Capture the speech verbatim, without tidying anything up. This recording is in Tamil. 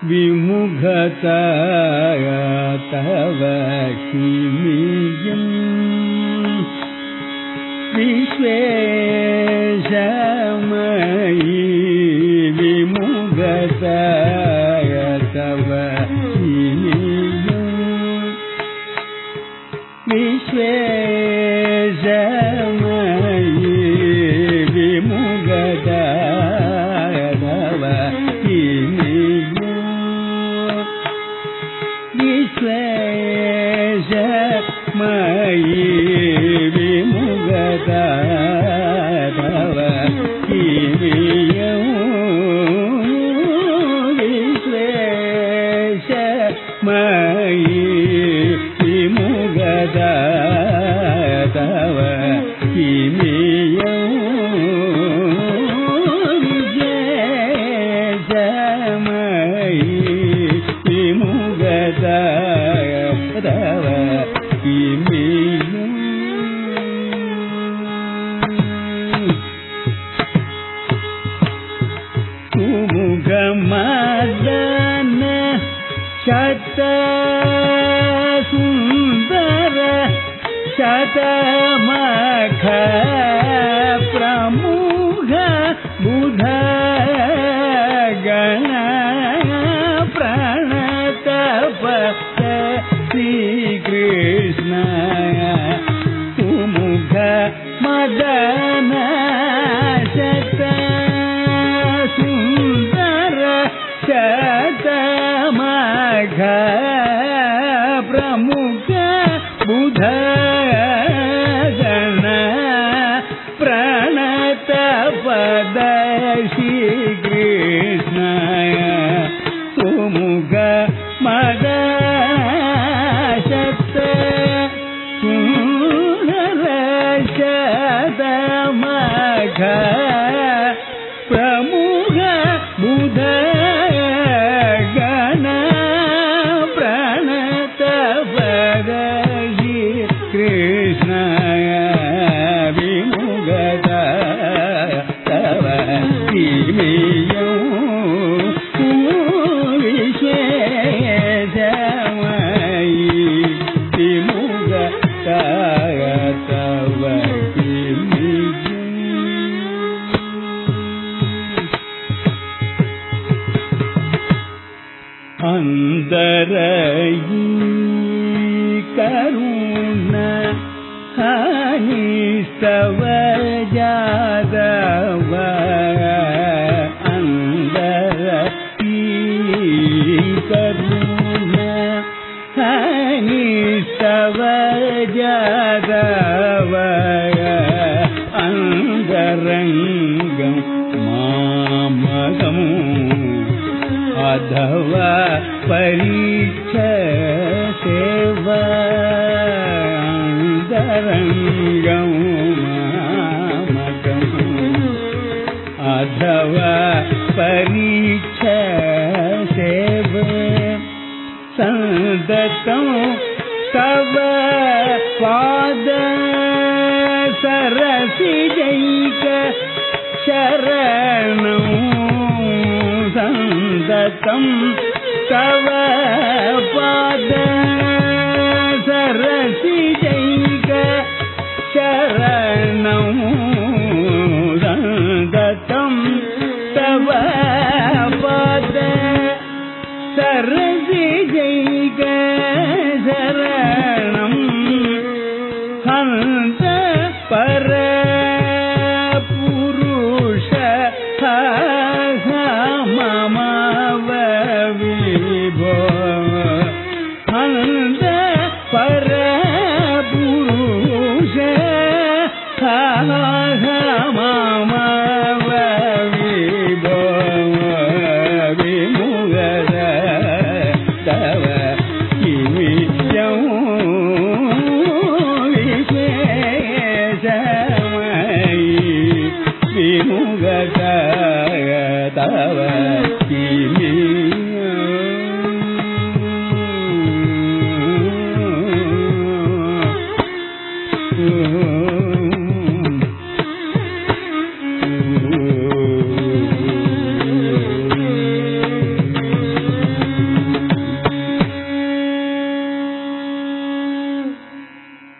விமுகதாய தவ கிமியம் விஸ்வேஷமயி விமுகதாய தவ கிமியம் விஸ்வேஷமயி விமுகதாய தவ கிமியம் விஸ்வேஷமயி விமுகதாய தவ கிமியம் விஸ்வேஷமயி விமுகதாய தவ கிமியம் விஸ்வேஷமயி விமுகதாய தவ கிமியம் சுமுகமதன சத சுந்தர சதமக பிரமுக புத கண பிரணதபத ஸ்ரீ கிருஷ்ண சுமுக மதன சத சுந்தர சதமக பிரமுக புத கண பிரணதபத ஸ்ரீ கிருஷ்ண சுமுக மதசத சுந்தர சதமக பிரமுக புத கண பிரணதபத ஸ்ரீ கிருஷ்ண விமுகதாய தவ கிமியம் விஸ்வேஷமயி விமுகதாய தவ கிமியம் அந்தரயி கருண ஹனிஸ்தவ ஜாதவ அந்தரயி கருண ஹனிஸ்தவ ஜாதவ அந்தரங்கம் மாமகம் அதவ பரீட்ச சேவ அந்தரங்கம் மாமகம் அதவ பரீட்ச சேவ சந்ததம் தவ பாத சரசிஜைக சரணம் சந்ததம் தவ பாத சரசிஜைக சரணம் சந்ததம் தவ பாத சரசிஜைக சரணம் ஹந்த பர புருஷ மம விபோ ஹந்த பர புருஷ மம விபோ விமு